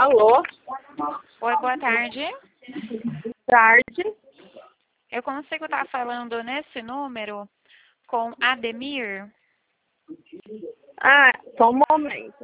Alô? Oi, boa tarde. Tarde. Eu consigo estar falando nesse número com Ademir? Ah, só um momento.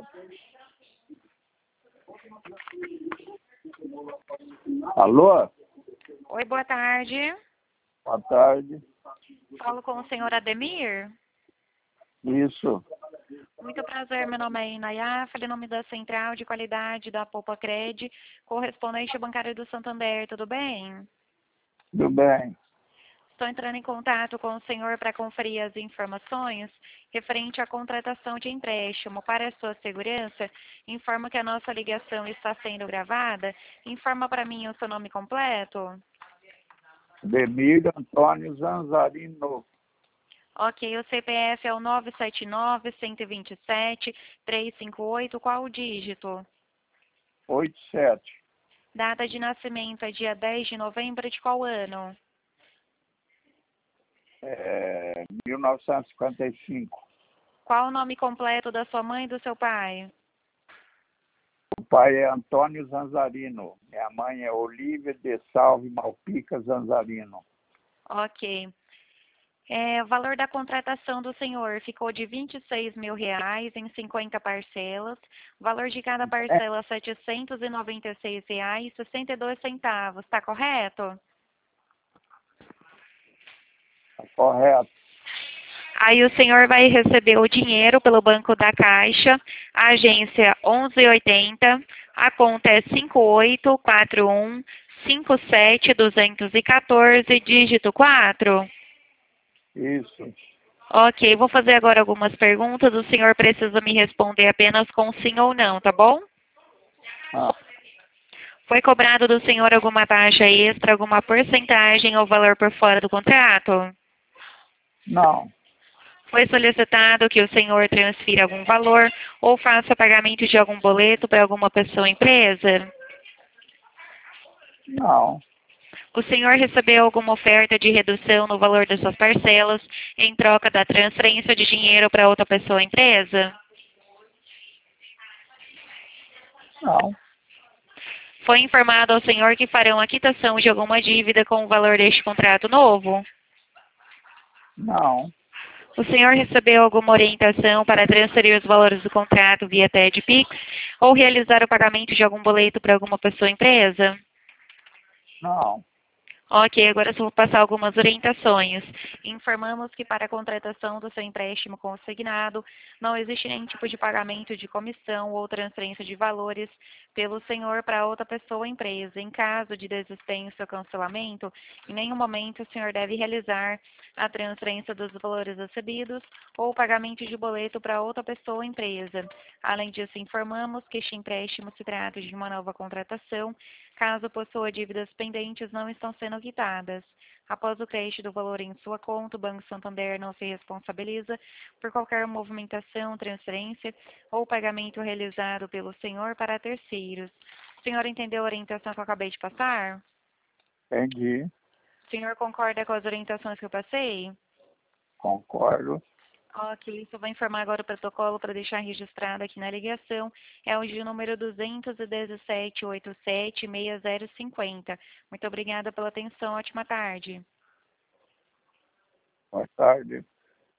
Alô? Oi, boa tarde. Boa tarde. Falo com o senhor Ademir? Isso. Muito prazer, meu nome é Inayá, falei em nome da Central de Qualidade da Poupa Cred, correspondente bancário do Santander, tudo bem? Tudo bem. Estou entrando em contato com o senhor para conferir as informações referente à contratação de empréstimo. Para a sua segurança, informo que a nossa ligação está sendo gravada. Informa para mim o seu nome completo. Demir Antônio Zanzarino. Ok, o CPF é o 979-127-358. Qual o dígito? 87. Data de nascimento é dia 10 de novembro de qual ano? 1955. Qual o nome completo da sua mãe e do seu pai? O pai é Antônio Zanzarino. Minha mãe é Olívia de Salve Malpica Zanzarino. Ok. O valor da contratação do senhor ficou de R$ 26.000 em 50 parcelas. O valor de cada parcela R$ 796,62. Está correto? Tá correto. Aí o senhor vai receber o dinheiro pelo Banco da Caixa, a agência 1180, a conta é 584157-214, dígito 4. Isso. Ok, vou fazer agora algumas perguntas. O senhor precisa me responder apenas com sim ou não, tá bom? Ah, Foi cobrado do senhor alguma taxa extra, alguma porcentagem ou valor por fora do contrato? não. Foi solicitado que o senhor transfira algum valor ou faça pagamento de algum boleto para alguma pessoa ou empresa? Não. O senhor recebeu alguma oferta de redução no valor das suas parcelas em troca da transferência de dinheiro para outra pessoa ou empresa? Não. Foi informado ao senhor que farão a quitação de alguma dívida com o valor deste contrato novo? Não. O senhor recebeu alguma orientação para transferir os valores do contrato via TED Pix ou realizar o pagamento de algum boleto para alguma pessoa ou empresa? Não. Ok, agora só vou passar algumas orientações. Informamos que para a contratação do seu empréstimo consignado, não existe nenhum tipo de pagamento de comissão ou transferência de valores pelo senhor para outra pessoa ou empresa. Em caso de desistência ou cancelamento, em nenhum momento o senhor deve realizar a transferência dos valores recebidos ou o pagamento de boleto para outra pessoa ou empresa. Além disso, informamos que este empréstimo se trata de uma nova contratação, caso possua dívidas pendentes não estão sendo quitadas. Após o crédito do valor em sua conta, o Banco Santander não se responsabiliza por qualquer movimentação, transferência ou pagamento realizado pelo senhor para terceiros. O senhor entendeu a orientação que eu acabei de passar? Entendi. O senhor concorda com as orientações que eu passei? Concordo. Ok, só vou informar agora o protocolo para deixar registrado aqui na ligação. É o de número 217876050. Muito obrigada pela atenção. Ótima tarde. Boa tarde.